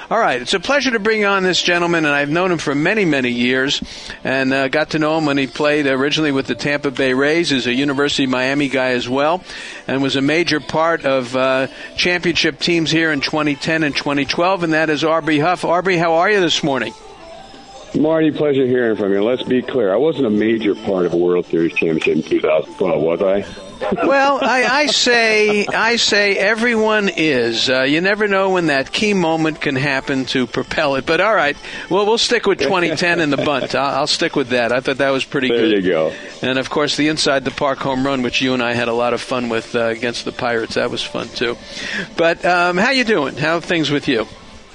All right, it's a pleasure to bring on this gentleman, and I've known him for many, many years, and got to know him when he played originally with the Tampa Bay Rays. He's a University of Miami guy as well, and was a major part of championship teams here in 2010 and 2012, and that is Aubrey Huff. Aubrey, how are you this morning? Marty, pleasure hearing from you. Let's be clear. I wasn't a major part of a World Series championship in 2012, was I? Well, I say everyone is. You never know when that key moment can happen to propel it. But all right, well, we'll stick with 2010 in the bunt. I'll stick with that. I thought that was pretty good. There you go. And, of course, the inside the park home run, which you and I had a lot of fun with against the Pirates. That was fun, too. But how you doing? How are things with you?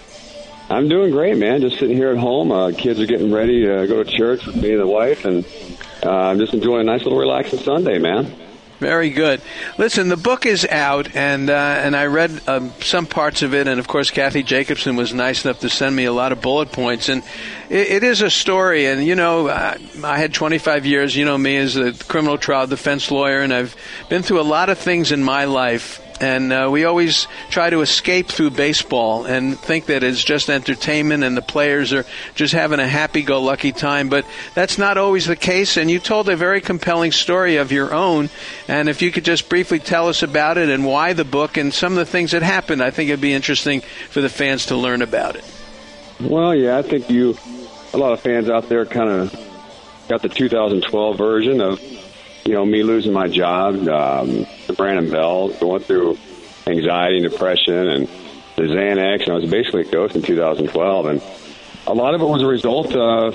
I'm doing great, man. Just sitting here at home. Kids are getting ready to go to church with me and the wife, and I'm just enjoying a nice little relaxing Sunday, man. Very good. Listen, the book is out, and I read some parts of it, and, of course, Kathy Jacobson was nice enough to send me a lot of bullet points, and it is a story, and, you know, I had 25 years, you know me, as a criminal trial defense lawyer, and I've been through a lot of things in my life. And we always try to escape through baseball and think that it's just entertainment and the players are just having a happy-go-lucky time. But that's not always the case. And you told a very compelling story of your own. And if you could just briefly tell us about it and why the book and some of the things that happened, I think it'd be interesting for the fans to learn about it. Well, yeah, I think a lot of fans out there kind of got the 2012 version of, you know, me losing my job, Brandon Bell, going through anxiety and depression and the Xanax, and I was basically a ghost in 2012. And a lot of it was a result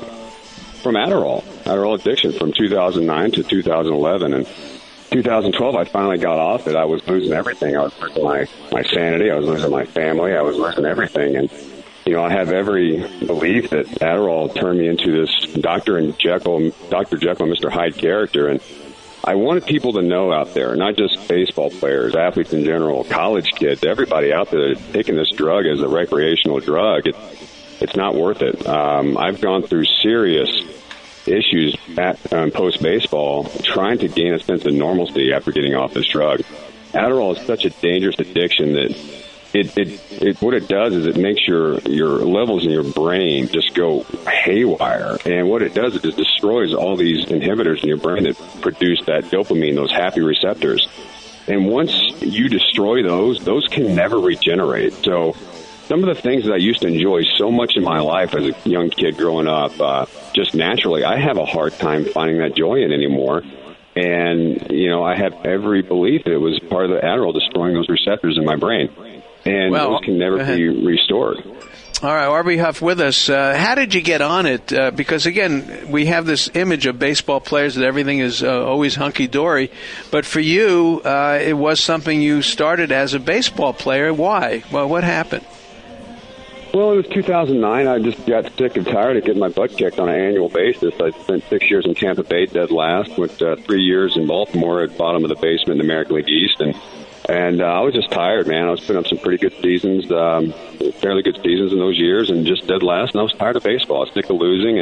from Adderall addiction from 2009 to 2011. And 2012, I finally got off it. I was losing everything. I was losing my sanity. I was losing my family. I was losing everything. And, you know, I have every belief that Adderall turned me into this Dr. Jekyll and Mr. Hyde character. And I wanted people to know out there, not just baseball players, athletes in general, college kids, everybody out there taking this drug as a recreational drug. It's not worth it. I've gone through serious issues post-baseball trying to gain a sense of normalcy after getting off this drug. Adderall is such a dangerous addiction that what it does is it makes your levels in your brain just go haywire. And what it does is it destroys all these inhibitors in your brain that produce that dopamine, those happy receptors. And once you destroy those can never regenerate. So some of the things that I used to enjoy so much in my life as a young kid growing up, just naturally, I have a hard time finding that joy in anymore. And, you know, I have every belief that it was part of the Adderall destroying those receptors in my brain. And those can never be restored. All right, Aubrey Huff with us. How did you get on it? Because, again, we have this image of baseball players that everything is always hunky-dory. But for you, it was something you started as a baseball player. Why? Well, what happened? Well, it was 2009. I just got sick and tired of getting my butt kicked on an annual basis. I spent 6 years in Tampa Bay, dead last. Went 3 years in Baltimore at bottom of the basement in the American League East. And I was just tired, man. I was putting up some pretty good seasons, fairly good seasons in those years, and just dead last. And I was tired of baseball. I was sick of losing,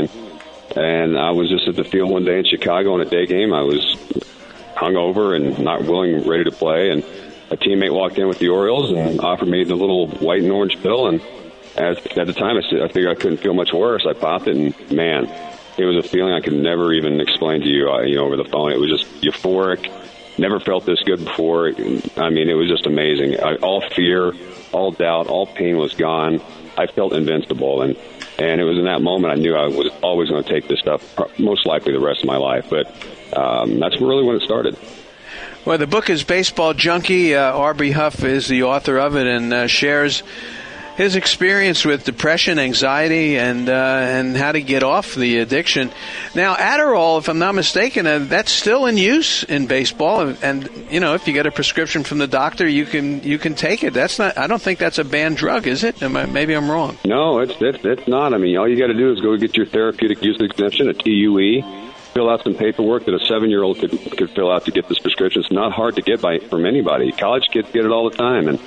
and I was just at the field one day in Chicago on a day game. I was hungover and not ready to play. And a teammate walked in with the Orioles and offered me the little white and orange pill. And at the time, I figured I couldn't feel much worse. I popped it, and man, it was a feeling I could never even explain to you, over the phone. It was just euphoric. Never felt this good before. I mean, it was just amazing. All fear, all doubt, all pain was gone. I felt invincible, and it was in that moment I knew I was always going to take this stuff, most likely the rest of my life. But that's really when it started. Well, the book is Baseball Junkie. Aubrey Huff is the author of it and shares his experience with depression, anxiety, and how to get off the addiction. Now, Adderall, if I'm not mistaken, that's still in use in baseball. And if you get a prescription from the doctor, you can take it. That's not. I don't think that's a banned drug, is it? Maybe I'm wrong. No, it's not. I mean, all you got to do is go get your therapeutic use exemption, a TUE. Fill out some paperwork that a 7-year-old could fill out to get this prescription. It's not hard to get from anybody. College kids get it all the time, and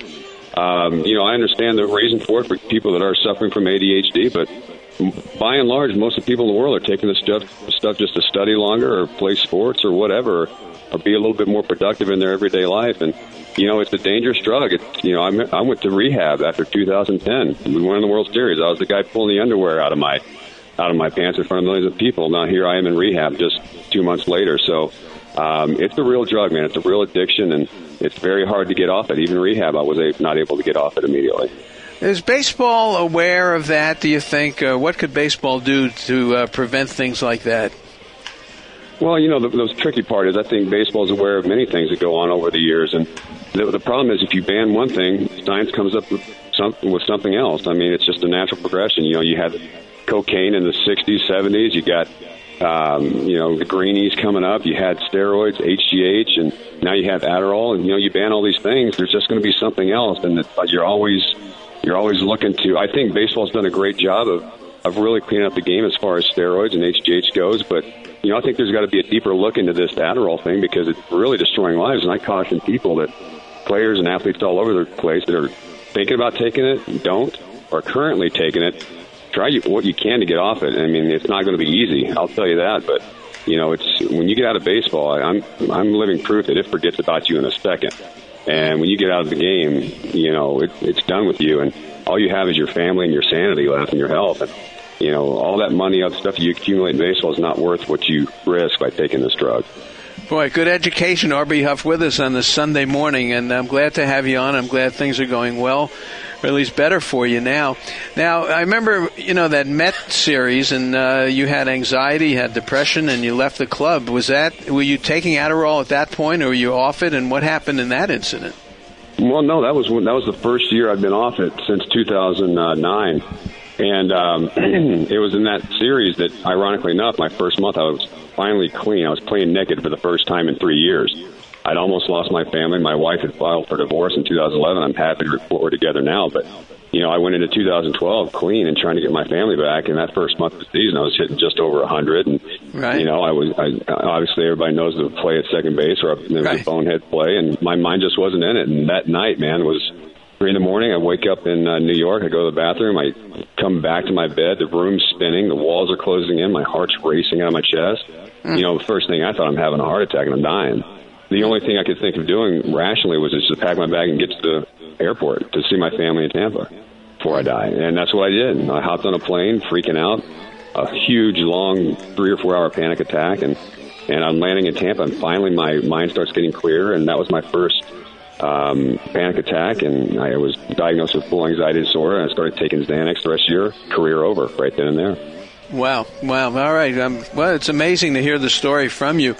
I understand the reason for it for people that are suffering from ADHD, but by and large, most of the people in the world are taking this stuff just to study longer or play sports or whatever, or be a little bit more productive in their everyday life. And, it's a dangerous drug. I went to rehab after 2010. We won in the World Series. I was the guy pulling the underwear out of my pants in front of millions of people. Now here I am in rehab just 2 months later. So it's a real drug, man. It's a real addiction, and it's very hard to get off it. Even rehab, I was not able to get off it immediately. Is baseball aware of that, do you think? What could baseball do to prevent things like that? Well, the tricky part is I think baseball is aware of many things that go on over the years. And the problem is if you ban one thing, science comes up with something else. I mean, it's just a natural progression. You had cocaine in the 60s, 70s. You got, the greenies coming up. You had steroids, HGH, and now you have Adderall. And, you ban all these things, there's just going to be something else. And you're always looking to. I think baseball's done a great job of really cleaning up the game as far as steroids and HGH goes. But, I think there's got to be a deeper look into this Adderall thing because it's really destroying lives. And I caution people that players and athletes all over the place that are thinking about taking it, don't, or currently taking it, try what you can to get off it. I mean, it's not going to be easy. I'll tell you that. But, it's when you get out of baseball, I'm living proof that it forgets about you in a second. And when you get out of the game, it's done with you. And all you have is your family and your sanity left and your health. And, all that money, all the stuff you accumulate in baseball is not worth what you risk by taking this drug. Boy, good education, Aubrey Huff, with us on this Sunday morning. And I'm glad to have you on. I'm glad things are going well, or at least better for you now. Now, I remember, that Met series, and you had anxiety, you had depression, and you left the club. Were you taking Adderall at that point, or were you off it, and what happened in that incident? Well, no, that was the first year I've been off it since 2009. And it was in that series that, ironically enough, my first month I was finally clean. I was playing naked for the first time in 3 years. I'd almost lost my family. My wife had filed for divorce in 2011. I'm happy to report we're together now. But, I went into 2012 clean and trying to get my family back. And that first month of the season, I was hitting just over 100. And, right. Obviously everybody knows the play at second base or there was a bonehead play. And my mind just wasn't in it. And that night, man, was 3 in the morning. I wake up in New York. I go to the bathroom. I come back to my bed. The room's spinning. The walls are closing in. My heart's racing out of my chest. The first thing I thought, I'm having a heart attack and I'm dying. The only thing I could think of doing rationally was just to pack my bag and get to the airport to see my family in Tampa before I die. And that's what I did. I hopped on a plane, freaking out, a huge, long 3 or 4 hour panic attack. And I'm landing in Tampa, and finally my mind starts getting clear. And that was my first panic attack. And I was diagnosed with full anxiety disorder. And I started taking Xanax the rest of the year. Career over right then and there. Wow. All right. Well, it's amazing to hear the story from you.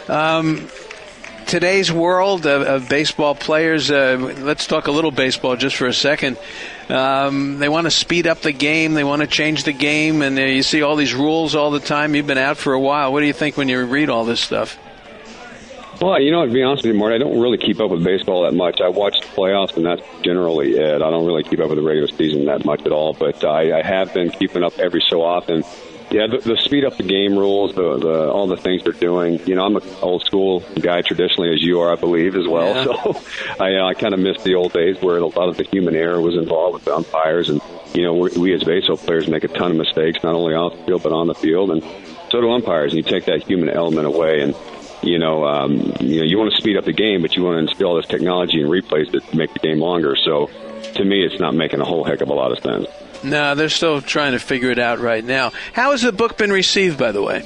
Today's world of baseball players, let's talk a little baseball just for a second. They want to speed up the game. They want to change the game. And you see all these rules all the time. You've been out for a while. What do you think when you read all this stuff? Well, to be honest with you, Marty, I don't really keep up with baseball that much. I watch the playoffs, and that's generally it. I don't really keep up with the regular season that much at all, but I have been keeping up every so often. Yeah, the speed up the game rules, all the things they're doing. I'm an old school guy traditionally, as you are, I believe, as well. Yeah. So I kind of miss the old days where a lot of the human error was involved with the umpires, and we as baseball players make a ton of mistakes, not only off the field but on the field, and so do umpires. And you take that human element away, and you want to speed up the game, but you want to instill this technology and replays that make the game longer. So, to me, it's not making a whole heck of a lot of sense. No, they're still trying to figure it out right now. How has the book been received, by the way?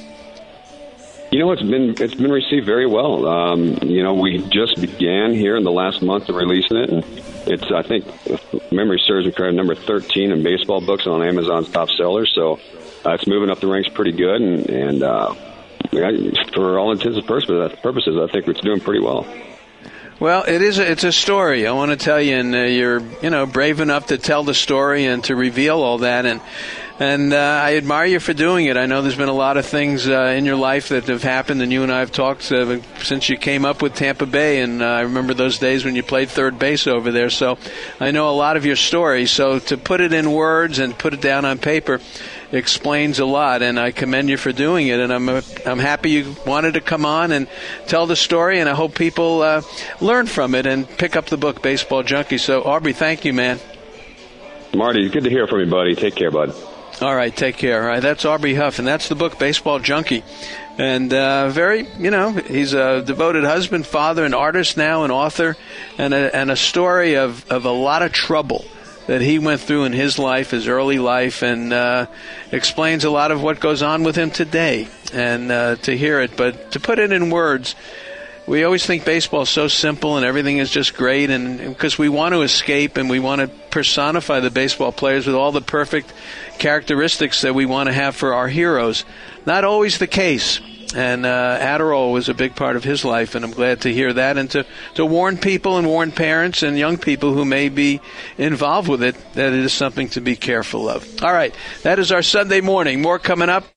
It's been received very well. We just began here in the last month of releasing it, and it's, I think, if memory serves me correct, number 13 in baseball books on Amazon's top sellers. So it's moving up the ranks pretty good, and for all intents and purposes, I think it's doing pretty well. Well, it's a story, I want to tell you, and you're brave enough to tell the story and to reveal all that, and I admire you for doing it. I know there's been a lot of things in your life that have happened, and you and I have talked since you came up with Tampa Bay, and I remember those days when you played third base over there, so I know a lot of your story. So to put it in words and put it down on paper, explains a lot, and I commend you for doing it. And I'm happy you wanted to come on and tell the story, and I hope people learn from it and pick up the book Baseball Junkie. So, Aubrey, thank you, man. Marty, good to hear from you, buddy. Take care, bud. All right, take care. All right, that's Aubrey Huff, and that's the book Baseball Junkie. And he's a devoted husband, father, an artist now, an author, and a story of a lot of trouble that he went through in his life, his early life, and explains a lot of what goes on with him today. And to hear it, but to put it in words, we always think baseball is so simple and everything is just great, and because we want to escape and we want to personify the baseball players with all the perfect characteristics that we want to have for our heroes. Not always the case. And Adderall was a big part of his life, and I'm glad to hear that, and to warn people and warn parents and young people who may be involved with it that it is something to be careful of. All right, that is our Sunday morning. More coming up.